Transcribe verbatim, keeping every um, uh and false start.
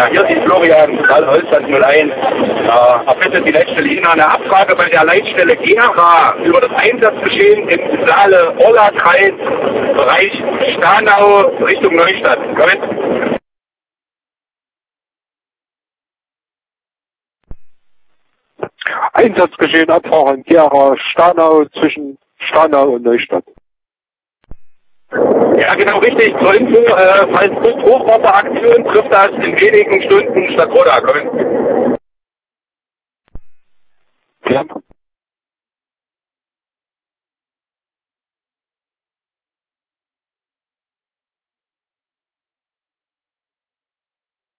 Ja, hier ist Florian, Karl Holzland null eins. Ja, hab bitte die letzte Linie eine Abfrage bei der Leitstelle Gera über das Einsatzgeschehen im Saale-Orla-Kreis, Bereich Stanau, Richtung Neustadt. Moment. Einsatzgeschehen abfahren, Gera, Stanau, zwischen Stanau und Neustadt. Ja, genau richtig. Zur Info, äh, falls Hochwasseraktion trifft das in wenigen Stunden Stadt Roda. Ja.